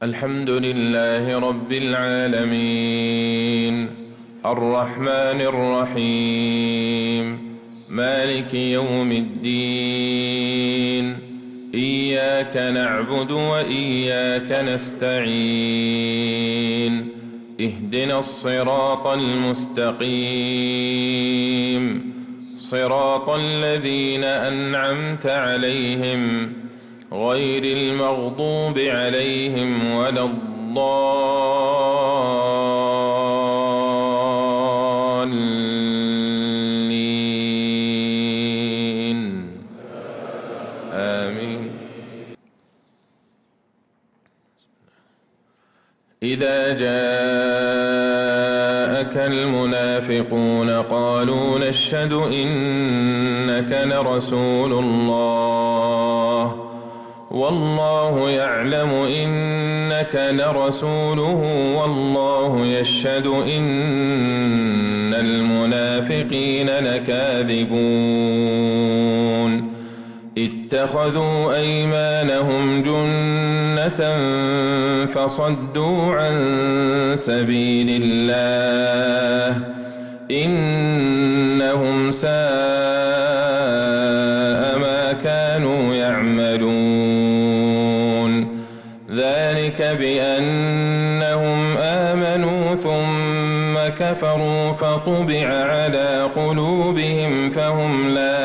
الحمد لله رب العالمين الرحمن الرحيم مالك يوم الدين إياك نعبد وإياك نستعين اهدنا الصراط المستقيم صراط الذين أنعمت عليهم غير المغضوب عليهم ولا الضالين آمين. إذا جاءك المنافقون قالوا نشهد إنك لرسول الله والله يعلم إنك لرسوله والله يشهد إن المنافقين لكاذبون اتخذوا أيمانهم جنة فصدوا عن سبيل الله إنهم ساء ما كانوا يعملون ذلك بأنهم آمنوا ثم كفروا فطبع على قلوبهم فهم لا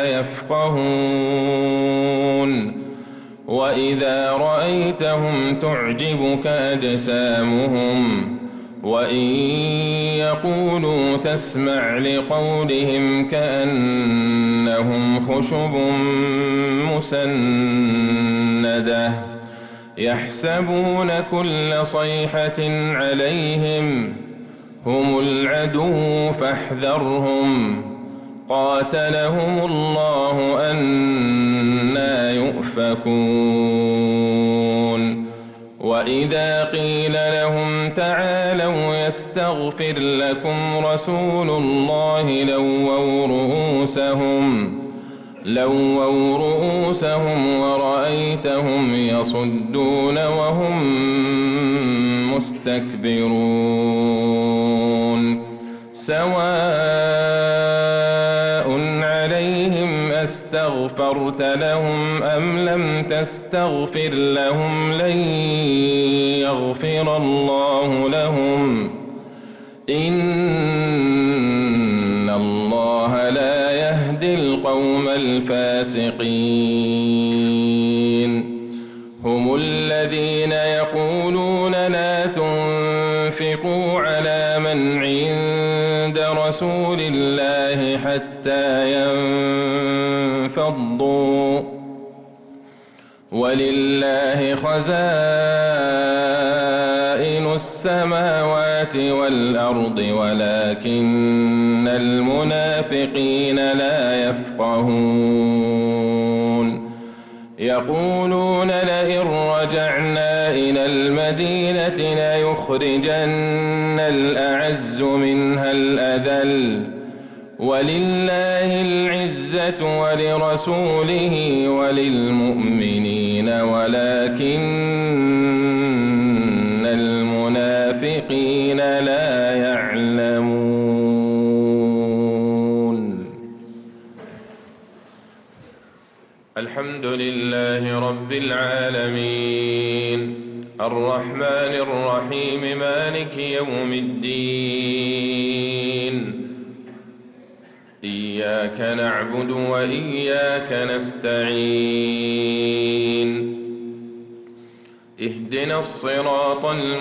يفقهون وإذا رأيتهم تعجبك أجسامهم وإن يقولوا تسمع لقولهم كأنهم خشب مسندة يحسبون كل صيحة عليهم هم العدو فاحذرهم قاتلهم الله أنى يؤفكون وإذا قيل لهم تعالوا يستغفر لكم رسول الله لووا رؤوسهم ورأيتهم يصدون وهم مستكبرون سواء عليهم أستغفرت لهم أم لم تستغفر لهم لن يغفر الله لهم إن الله لا يهدي القوم الفاسقين هم الذين يقولون لا تنفقوا على من عند رسول الله حتى ينفضوا ولله خزائن السماوات والأرض ولكن المنافقين لا يفقهون يقولون لئن رجعنا إلى المدينة ليخرجن الأعز منها الأذل ولله العزة ولرسوله وللمؤمنين ولكن المنافقين لا يعلمون. الحمد لله رب العالمين الرحمن الرحيم مالك يوم الدين إياك نعبد وإياك نستعين اهدنا الصراط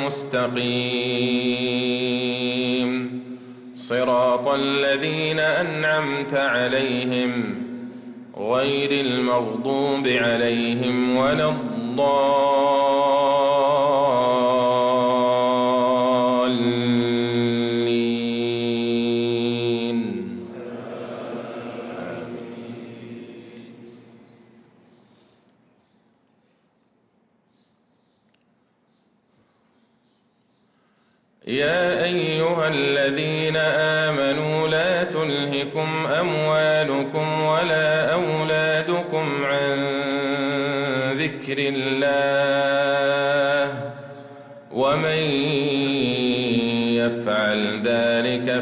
المستقيم صراط الذين أنعمت عليهم غير المغضوب عليهم ولا الضالين. يا أيها الذين آمنوا لا تلهكم أموالكم ولا أولادكم عن ذكر الله ومن يفعل ذلك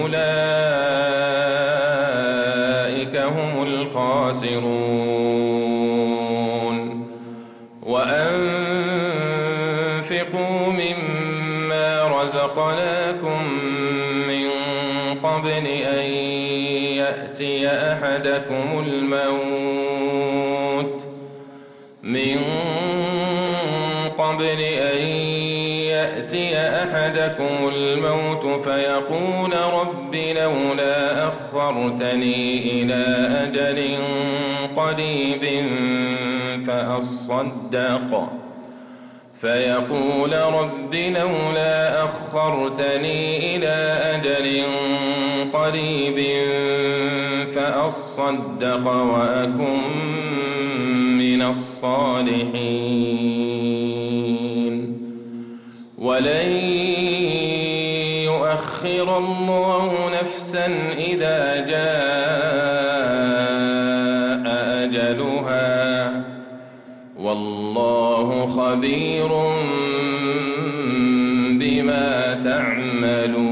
فأولئك هم الخاسرون وأنفقوا مما رزقناكم من قبل أن يأتي أحدكم الموت فيقول رب لولا أخرتني إلى أجل قريب فأصدق وأكن من الصالحين ولن يؤخر الله نفسا إذا جاء أجلها والله خبير بما تعملون.